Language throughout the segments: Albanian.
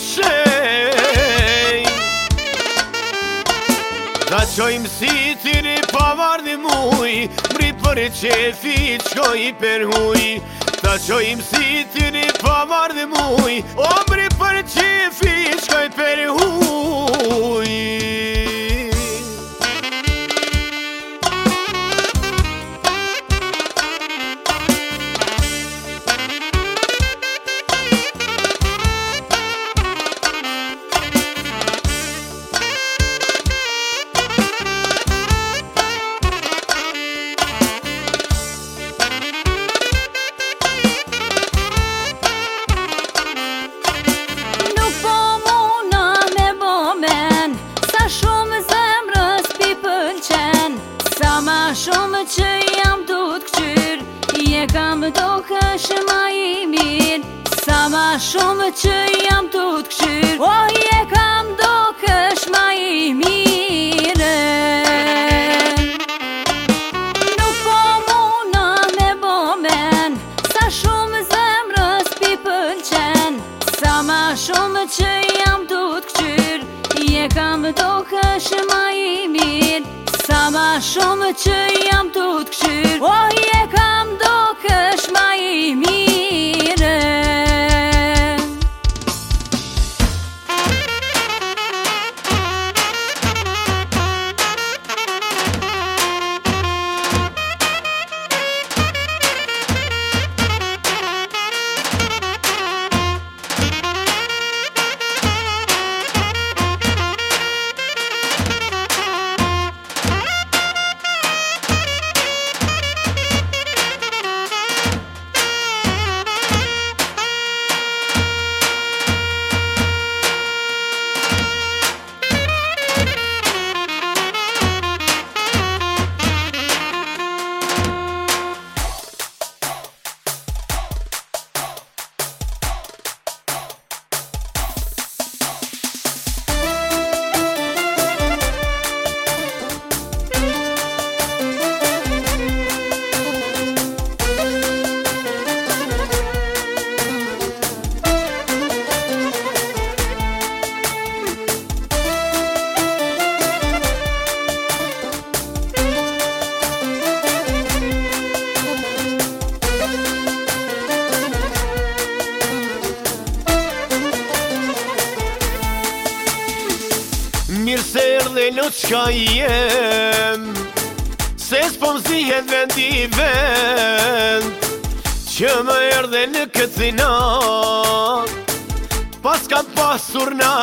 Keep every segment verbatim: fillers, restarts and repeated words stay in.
shej. Ta qojmë si tiri pavardi muj, mri për qefi qkoj për huj. Ta qojmë si tiri pavardi muj, o mri për qefi qkoj për huj. Shumë që jam du t'kqyr, je kam do kësh ma i mirë. Sa ma shumë që jam du t'kqyr, o je kam do kësh ma i mirë. Nuk po muna me bo men, sa shumë zemrës pi pëlqen. Sa ma shumë që jam du t'kqyr, je kam do kësh ma i mirë. Sa ma shumë që jam tu t'kqyr, o je kam do kësh ma i mire. Mirë se erdhe lo qka jem, se s'po m'zihet vendi vend, që më erdhe në këtë nat, pas kam pasur na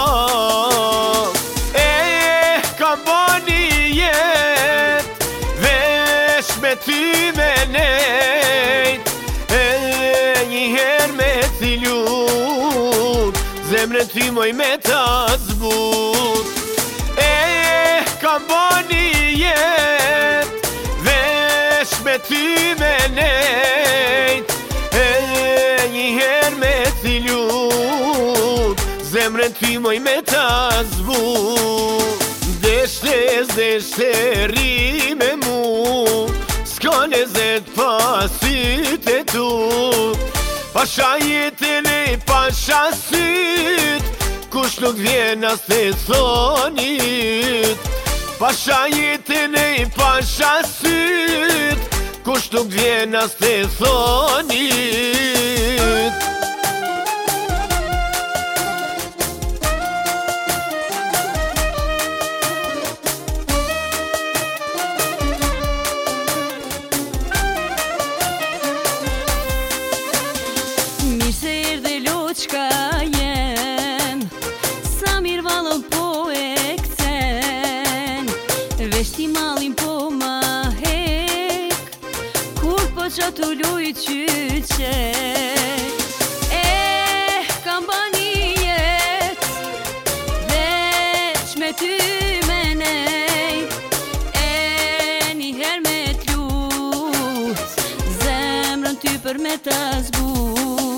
fat. E, kam bani jet, vesh me ty me nejt, e njëher me t'i lut, zemrën ty moj me ta zbut. E, kam bani jet, vesh me ty me nejt, e njëher me t'i lut, zemrën ty moj me ta zbut. Deshte, deshte ri me mu, s'ka lezet pasit e tu, pasha jetën e pasha syt, kush nuk vjen as të thonit. Pasha jetën e pasha syt, kush nuk vjen as të thonit. Qka jem, sa mirë valon po e këcen, veshti malin po ma hek, kur po qa t'u luj qyqek. E, kam bani jet, veç me ty me nejt, e njëher me t'lut, zemrën ty për me ta zbut.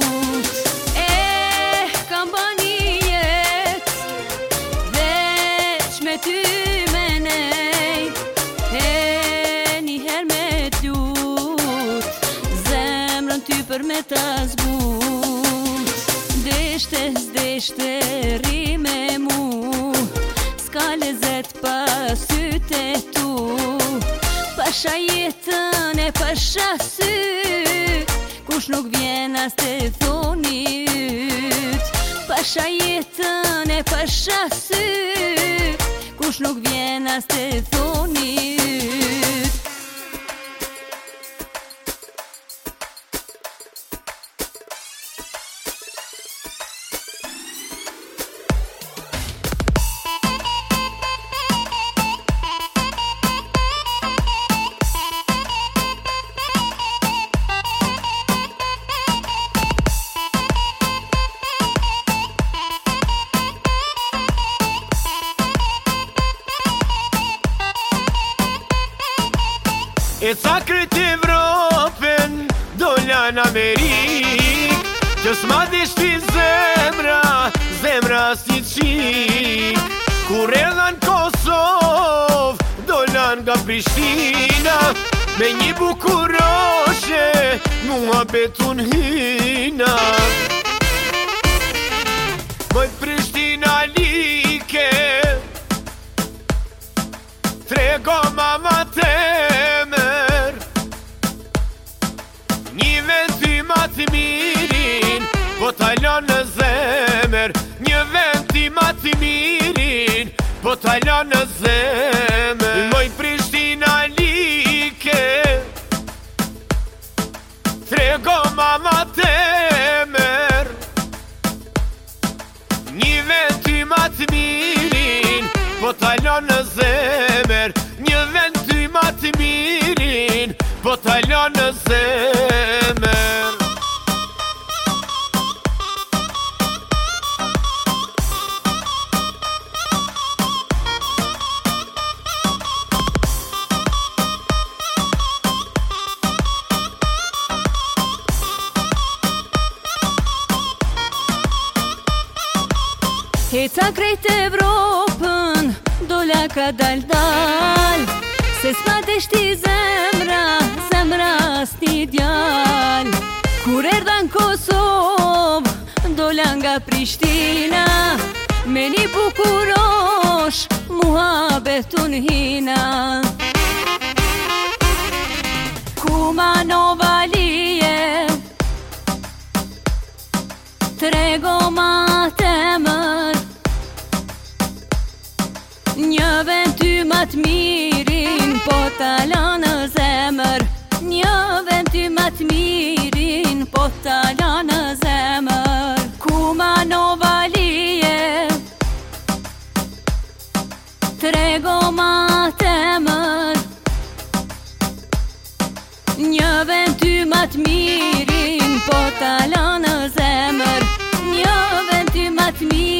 Ty me nejt, e njëher me t'lut, zemrën ty për me ta zbut. deshte, s'deshte rime mu, s'ka lezet pas syte tu, pasha jetën e pasha sy, kush nuk vjen as te thoni yt. Pasha jetën e pasha sy, kush nuk vjen as te thoni yt. E ca kryt Evropën, dolla në Amerik, që s'ma deshti zemra, zemra si qik. Kur erdha në Kosovë, dolla nga Prishtina, me një bukuroshe, mua betun hina. Moj Prishtina like, trego mama temer, një vend ty ma të mirin, po t'alon në zemer. Një vend ty ma të mirin, po t'alon në zemer. Moj Prishtina like, trego mama temer, një vend ty ma të mirin, po t'alon në zemer. Një vend ty ma të mirin, po t'alon në zemer. Heca krejt Evropën, dolla ka dal dal, se s'ma deshti zemra, zemra s'ni djal. Kur erdha në Kosovë, dolla nga Prishtina, me një bukurosh, mua betun hina. Kumanova lije, trego ma temër, një vend ty ma të mirin, po t'alon në zemër. Një vend ty ma të mirin, po t'alon në zemër. Kumanova lije, trego ma temër, një vend ty ma të mirin, po t'alon në zemër. Një vend ty ma të mirin,